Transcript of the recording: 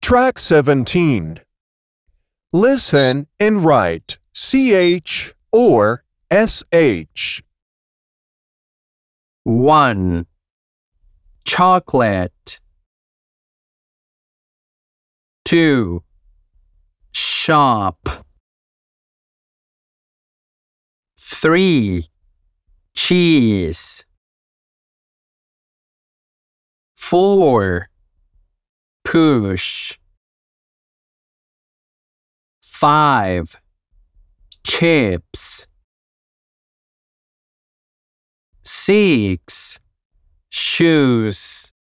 Track 17. Listen and write CH or SH. 1. Chocolate. 2. Shop. 3. Cheese. 4. Push. 5. Chips. 6. Shoes.